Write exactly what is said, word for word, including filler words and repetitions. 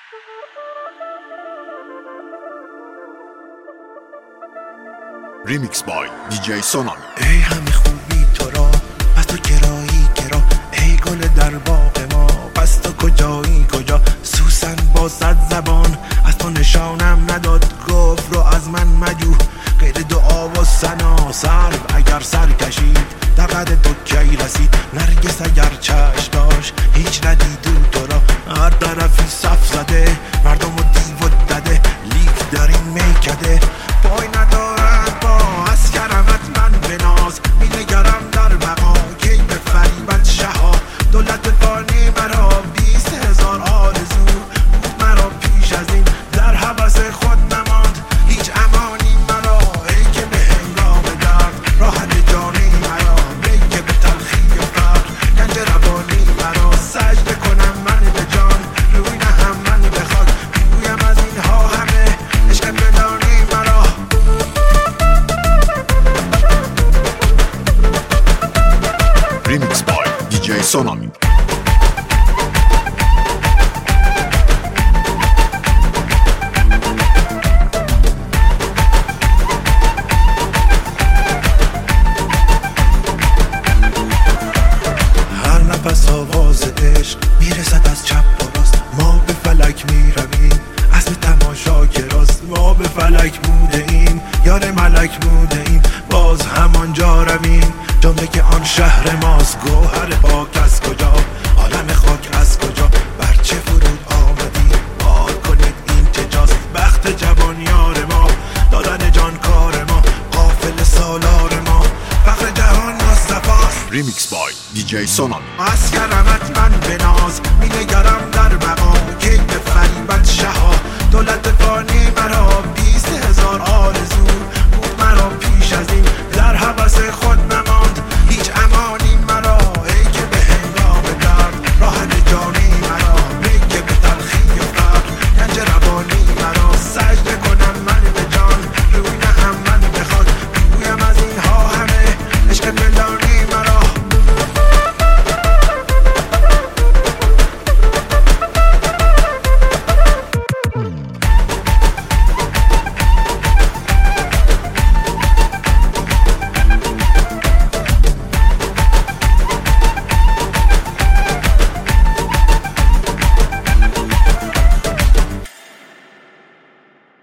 ریمیکس بای دی جی سونامی. ای همه خوبی تو را پس تو کرایی کرا، ای گل در باغ ما پس تو کجایی کجا. سوسن با صد زبان از تو نشانم نداد، گفت رو از من مجو غیر دعا و ثنا. سرو اگر سر کشید در قد تو کی رسید، نرگس اگر چشم داشت هیچ ندید تو را. هر طرفی صف زده مردم و دیو و دده، لیک در این میکده پای ندارد با از کرمت من بناز. می نگرم در بقا کی به فریبت شها، دولت فانی مرا بیست هزار آرزو بود مرا پیش از این، در حوث خود نماند هیچ امانی مرا. ای که به هنگام درد راحت جانی مرا، ای که به تلخی فقر گنج روانی مرا. سجده کنم من به جان روی نهم من به خاک، بگویم از اینها همه عشق بدانی مرا. ریمیکس بای دی جی سونامی. هر نفس آواز عشق میرسد از چپ و راست، ما به فلک میرویم اسم تماشا که راست. ما به فلک بوده ایم یار ملک بوده ایم، باز همانجا رویم جمله که آن شهر ماست. گوهر پاک از کجا، عالم خاک از کجا، بر چه فرود آمدی بار کنید این چجاست. بخت جوان یار ما، دادن جان کار ما، قافل سالار ما، فخر جهان مصطفاست. ریمیکس بای دی جی سونامی. از کرمت من بناز، می نگرم در بقا